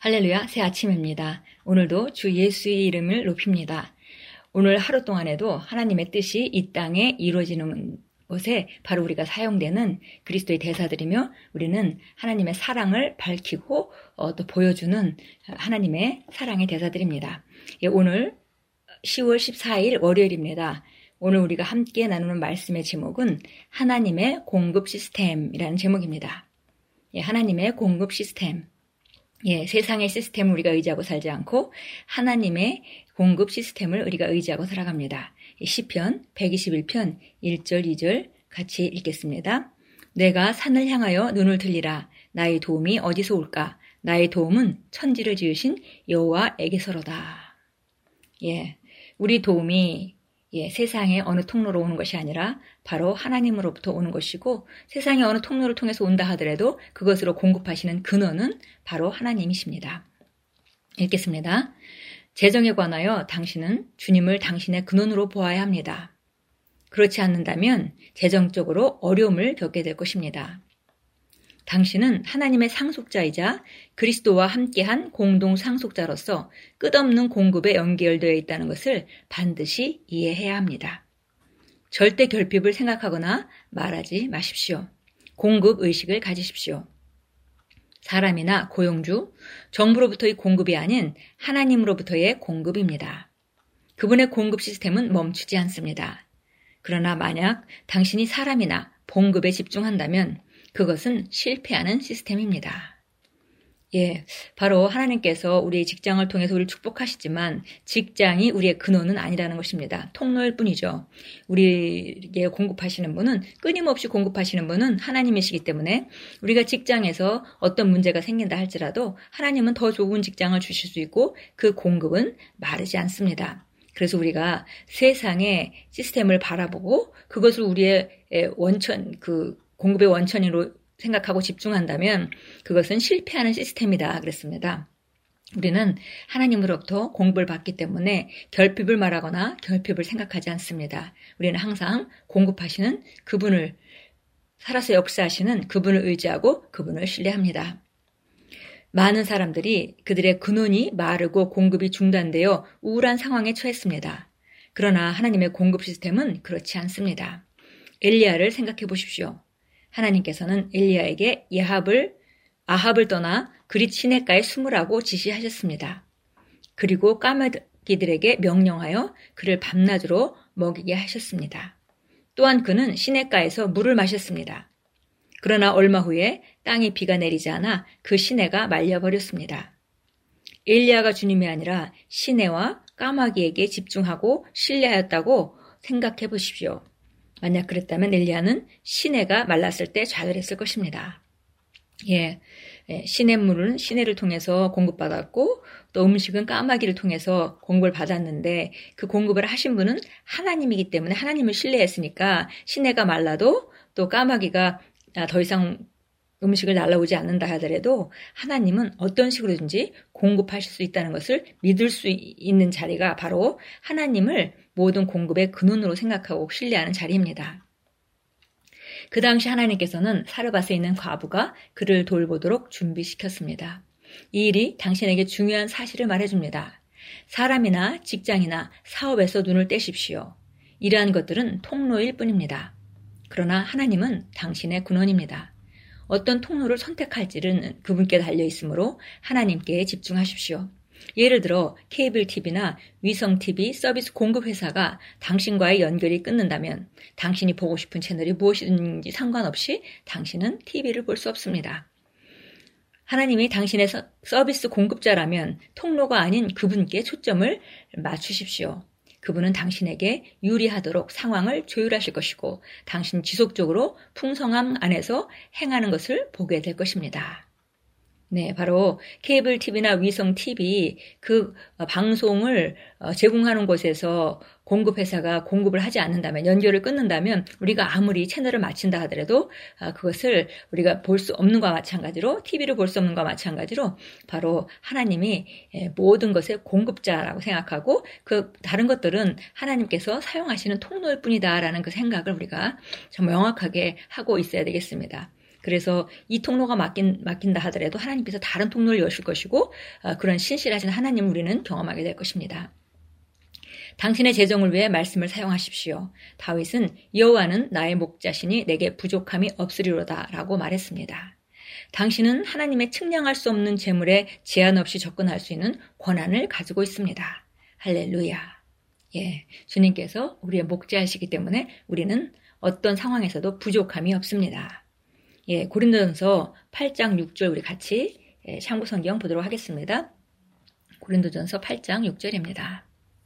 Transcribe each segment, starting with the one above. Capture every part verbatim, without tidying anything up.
할렐루야, 새 아침입니다. 오늘도 주 예수의 이름을 높입니다. 오늘 하루 동안에도 하나님의 뜻이 이 땅에 이루어지는 것에 바로 우리가 사용되는 그리스도의 대사들이며 우리는 하나님의 사랑을 밝히고 어, 또 보여주는 하나님의 사랑의 대사들입니다. 예, 오늘 시월 십사일 월요일입니다. 오늘 우리가 함께 나누는 말씀의 제목은 하나님의 공급 시스템이라는 제목입니다. 예, 하나님의 공급 시스템. 예, 세상의 시스템을 우리가 의지하고 살지 않고 하나님의 공급 시스템을 우리가 의지하고 살아갑니다. 시편 백이십일편 일절 이절 같이 읽겠습니다. 내가 산을 향하여 눈을 들리라. 나의 도움이 어디서 올까? 나의 도움은 천지를 지으신 여호와에게서로다. 예, 우리 도움이 예, 세상의 어느 통로로 오는 것이 아니라 바로 하나님으로부터 오는 것이고 세상의 어느 통로를 통해서 온다 하더라도 그것으로 공급하시는 근원은 바로 하나님이십니다. 읽겠습니다. 재정에 관하여 당신은 주님을 당신의 근원으로 보아야 합니다. 그렇지 않는다면 재정적으로 어려움을 겪게 될 것입니다. 당신은 하나님의 상속자이자 그리스도와 함께한 공동 상속자로서 끝없는 공급에 연결되어 있다는 것을 반드시 이해해야 합니다. 절대 결핍을 생각하거나 말하지 마십시오. 공급 의식을 가지십시오. 사람이나 고용주, 정부로부터의 공급이 아닌 하나님으로부터의 공급입니다. 그분의 공급 시스템은 멈추지 않습니다. 그러나 만약 당신이 사람이나 봉급에 집중한다면 그것은 실패하는 시스템입니다. 예, 바로 하나님께서 우리의 직장을 통해서 우리를 축복하시지만 직장이 우리의 근원은 아니라는 것입니다. 통로일 뿐이죠. 우리에게 공급하시는 분은 끊임없이 공급하시는 분은 하나님이시기 때문에 우리가 직장에서 어떤 문제가 생긴다 할지라도 하나님은 더 좋은 직장을 주실 수 있고 그 공급은 마르지 않습니다. 그래서 우리가 세상의 시스템을 바라보고 그것을 우리의 원천, 그 공급의 원천으로 생각하고 집중한다면 그것은 실패하는 시스템이다 그랬습니다. 우리는 하나님으로부터 공급을 받기 때문에 결핍을 말하거나 결핍을 생각하지 않습니다. 우리는 항상 공급하시는 그분을 살아서 역사하시는 그분을 의지하고 그분을 신뢰합니다. 많은 사람들이 그들의 근원이 마르고 공급이 중단되어 우울한 상황에 처했습니다. 그러나 하나님의 공급 시스템은 그렇지 않습니다. 엘리야를 생각해 보십시오. 하나님께서는 엘리야에게 야합을, 아합을 떠나 그릿 시내가에 숨으라고 지시하셨습니다. 그리고 까마귀들에게 명령하여 그를 밤낮으로 먹이게 하셨습니다. 또한 그는 시내가에서 물을 마셨습니다. 그러나 얼마 후에 땅에 비가 내리지 않아 그 시내가 말려버렸습니다. 엘리야가 주님이 아니라 시내와 까마귀에게 집중하고 신뢰하였다고 생각해 보십시오. 만약 그랬다면 엘리야는 시내가 말랐을 때 좌절했을 것입니다. 예, 시냇물은 시내를 통해서 공급받았고 또 음식은 까마귀를 통해서 공급을 받았는데 그 공급을 하신 분은 하나님이기 때문에 하나님을 신뢰했으니까 시내가 말라도 또 까마귀가 더 이상 음식을 날라오지 않는다 하더라도 하나님은 어떤 식으로든지 공급하실 수 있다는 것을 믿을 수 있는 자리가 바로 하나님을 모든 공급의 근원으로 생각하고 신뢰하는 자리입니다. 그 당시 하나님께서는 사르밧에 있는 과부가 그를 돌보도록 준비시켰습니다. 이 일이 당신에게 중요한 사실을 말해줍니다. 사람이나 직장이나 사업에서 눈을 떼십시오. 이러한 것들은 통로일 뿐입니다. 그러나 하나님은 당신의 근원입니다. 어떤 통로를 선택할지는 그분께 달려있으므로 하나님께 집중하십시오. 예를 들어 케이블 티비나 위성 티비 서비스 공급 회사가 당신과의 연결이 끊는다면 당신이 보고 싶은 채널이 무엇이든지 상관없이 당신은 티비를 볼 수 없습니다. 하나님이 당신의 서비스 공급자라면 통로가 아닌 그분께 초점을 맞추십시오. 그분은 당신에게 유리하도록 상황을 조율하실 것이고 당신 지속적으로 풍성함 안에서 행하는 것을 보게 될 것입니다. 네, 바로 케이블 티비나 위성 티비 그 방송을 제공하는 곳에서 공급회사가 공급을 하지 않는다면, 연결을 끊는다면 우리가 아무리 채널을 맞춘다 하더라도 그것을 우리가 볼 수 없는 것과 마찬가지로, 티비를 볼 수 없는 것과 마찬가지로 바로 하나님이 모든 것의 공급자라고 생각하고 그 다른 것들은 하나님께서 사용하시는 통로일 뿐이다라는 그 생각을 우리가 정말 명확하게 하고 있어야 되겠습니다. 그래서 이 통로가 막힌, 막힌다 하더라도 하나님께서 다른 통로를 여실 것이고 그런 신실하신 하나님을 우리는 경험하게 될 것입니다. 당신의 재정을 위해 말씀을 사용하십시오. 다윗은 여호와는 나의 목자시니 내게 부족함이 없으리로다 라고 말했습니다. 당신은 하나님의 측량할 수 없는 재물에 제한 없이 접근할 수 있는 권한을 가지고 있습니다. 할렐루야. 예, 주님께서 우리의 목자이시기 때문에 우리는 어떤 상황에서도 부족함이 없습니다. 예, 고린도전서 팔 장 육 절 우리 같이 예, 참고 성경 보도록 하겠습니다. 고린도전서 팔 장 육 절입니다.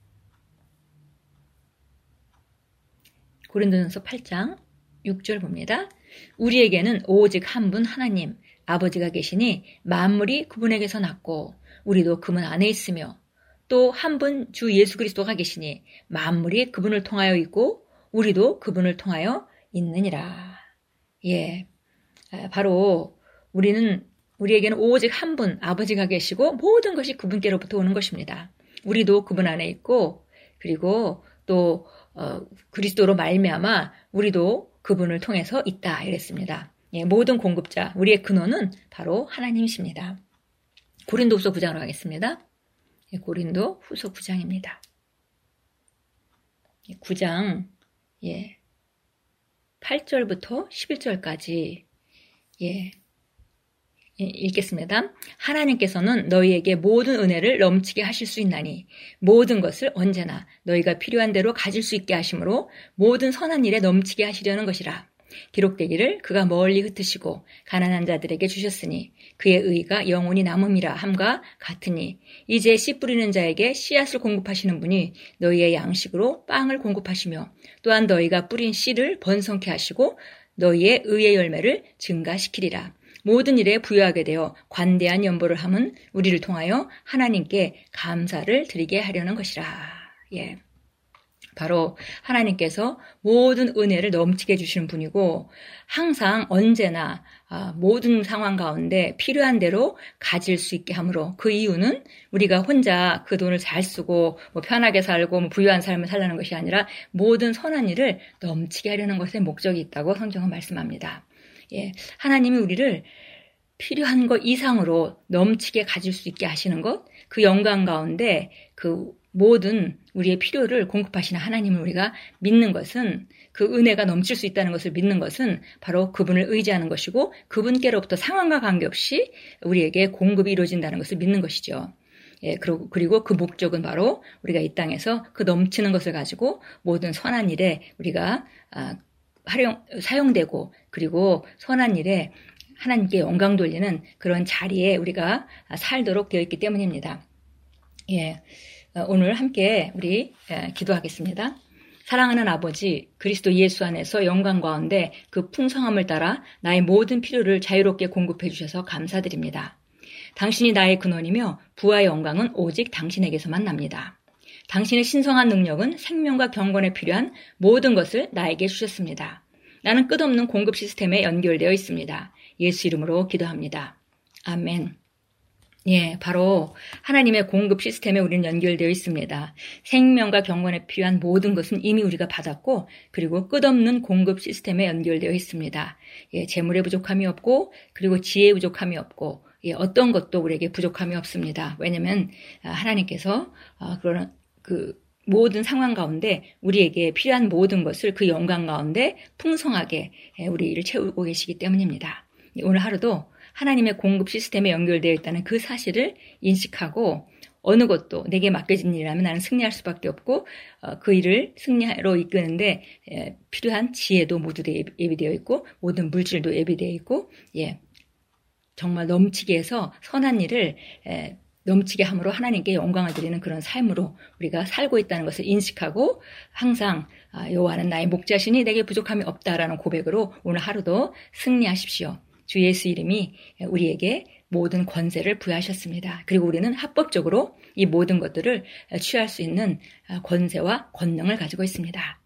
고린도전서 팔 장 육 절 봅니다. 우리에게는 오직 한 분 하나님 아버지가 계시니 만물이 그분에게서 났고 우리도 그분 안에 있으며 또 한 분 주 예수 그리스도가 계시니 만물이 그분을 통하여 있고 우리도 그분을 통하여 있느니라. 예, 바로 우리는 우리에게는 오직 한 분 아버지가 계시고 모든 것이 그분께로부터 오는 것입니다. 우리도 그분 안에 있고 그리고 또 어, 그리스도로 말미암아 우리도 그분을 통해서 있다 이랬습니다. 예, 모든 공급자 우리의 근원은 바로 하나님이십니다. 고린도후서 구 장으로 가겠습니다. 예, 고린도 후서 구 장입니다. 예, 구 장 예, 팔 절부터 십일 절까지 예, 예, 읽겠습니다. 하나님께서는 너희에게 모든 은혜를 넘치게 하실 수 있나니 모든 것을 언제나 너희가 필요한 대로 가질 수 있게 하심으로 모든 선한 일에 넘치게 하시려는 것이라. 기록되기를 그가 멀리 흩으시고 가난한 자들에게 주셨으니 그의 의가 영원히 남음이라 함과 같으니 이제 씨 뿌리는 자에게 씨앗을 공급하시는 분이 너희의 양식으로 빵을 공급하시며 또한 너희가 뿌린 씨를 번성케 하시고 너희의 의의 열매를 증가시키리라. 모든 일에 부여하게 되어 관대한 연보를 함은 우리를 통하여 하나님께 감사를 드리게 하려는 것이라. 예. 바로 하나님께서 모든 은혜를 넘치게 해주시는 분이고 항상 언제나 모든 상황 가운데 필요한 대로 가질 수 있게 함으로 그 이유는 우리가 혼자 그 돈을 잘 쓰고 뭐 편하게 살고 뭐 부유한 삶을 살라는 것이 아니라 모든 선한 일을 넘치게 하려는 것에 목적이 있다고 성경은 말씀합니다. 예, 하나님이 우리를 필요한 것 이상으로 넘치게 가질 수 있게 하시는 것, 그 영광 가운데 그 모든 우리의 필요를 공급하시는 하나님을 우리가 믿는 것은 그 은혜가 넘칠 수 있다는 것을 믿는 것은 바로 그분을 의지하는 것이고 그분께로부터 상황과 관계없이 우리에게 공급이 이루어진다는 것을 믿는 것이죠. 예, 그리고, 그리고 그 목적은 바로 우리가 이 땅에서 그 넘치는 것을 가지고 모든 선한 일에 우리가 아, 활용, 사용되고 그리고 선한 일에 하나님께 영광 돌리는 그런 자리에 우리가 살도록 되어 있기 때문입니다. 예, 오늘 함께 우리 기도하겠습니다. 사랑하는 아버지, 그리스도 예수 안에서 영광 가운데 그 풍성함을 따라 나의 모든 필요를 자유롭게 공급해 주셔서 감사드립니다. 당신이 나의 근원이며 부와의 영광은 오직 당신에게서만 납니다. 당신의 신성한 능력은 생명과 경건에 필요한 모든 것을 나에게 주셨습니다. 나는 끝없는 공급 시스템에 연결되어 있습니다. 예수 이름으로 기도합니다. 아멘. 예, 바로 하나님의 공급 시스템에 우리는 연결되어 있습니다. 생명과 경건에 필요한 모든 것은 이미 우리가 받았고 그리고 끝없는 공급 시스템에 연결되어 있습니다. 예, 재물에 부족함이 없고 그리고 지혜에 부족함이 없고 예, 어떤 것도 우리에게 부족함이 없습니다. 왜냐하면 하나님께서 그런 그 모든 상황 가운데 우리에게 필요한 모든 것을 그 영광 가운데 풍성하게 우리를 채우고 계시기 때문입니다. 오늘 하루도 하나님의 공급 시스템에 연결되어 있다는 그 사실을 인식하고 어느 것도 내게 맡겨진 일이라면 나는 승리할 수밖에 없고 그 일을 승리로 이끄는데 필요한 지혜도 모두 예비되어 있고 모든 물질도 예비되어 있고 예, 정말 넘치게 해서 선한 일을 넘치게 함으로 하나님께 영광을 드리는 그런 삶으로 우리가 살고 있다는 것을 인식하고 항상 여호와는 나의 목자시니 내게 부족함이 없다라는 고백으로 오늘 하루도 승리하십시오. 주 예수 이름이 우리에게 모든 권세를 부여하셨습니다. 그리고 우리는 합법적으로 이 모든 것들을 취할 수 있는 권세와 권능을 가지고 있습니다.